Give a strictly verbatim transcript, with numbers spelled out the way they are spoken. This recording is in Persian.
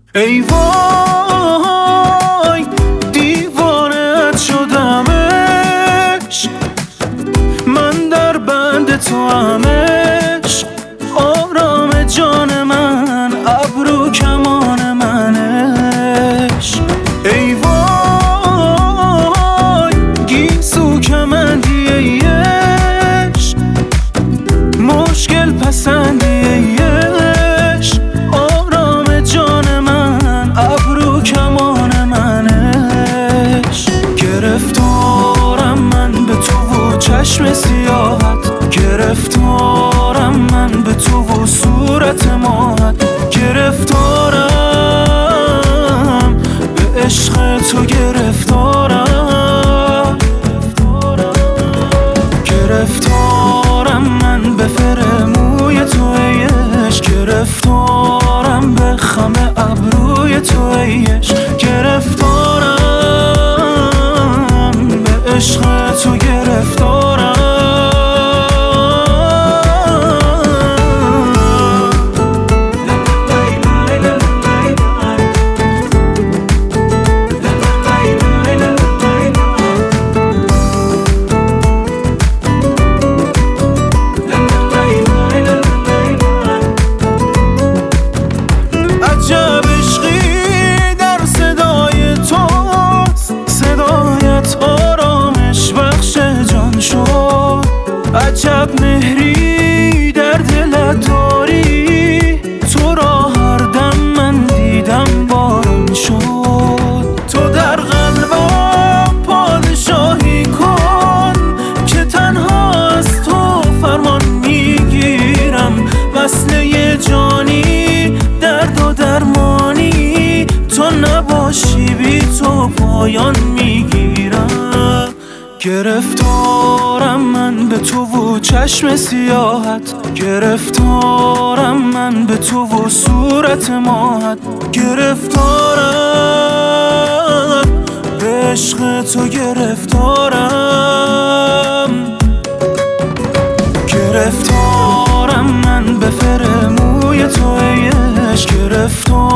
ای وای دیوانت شدم عشق، من در بند تو هم عشق، آرام جان من، ابرو کمان من عشق. ای وای گیسو کمندی ای عشق، مشکل پسندی ای عشق، آرام جان من، ابرو کمان من عشق. گرفتارم من به تو و چشم سیاهت، گرفتارم من به تو و صورت ماهت، گرفتارم به عشق تو، گرفتارم گرفتارم من به فرموی تو ای عشق، گرفتارم به خم ابروی تو ای عشق، گرفتارم به عشق تو، گرفتارم. عجب مهری در دلت داری، تو را هر دم من دیدم بارون شد. تو در قلبم پادشاهی کن که تنها از تو فرمان میگیرم، وصله جانی، درد و درمانی، تو نباشی بی تو پایان میگیرم. گرفتارم من به تو و چشم سیاهت، گرفتارم من به تو و صورت ماهت، گرفتارم به عشق تو، گرفتارم گرفتارم من به فرموی تو ای عشق، گرفتارم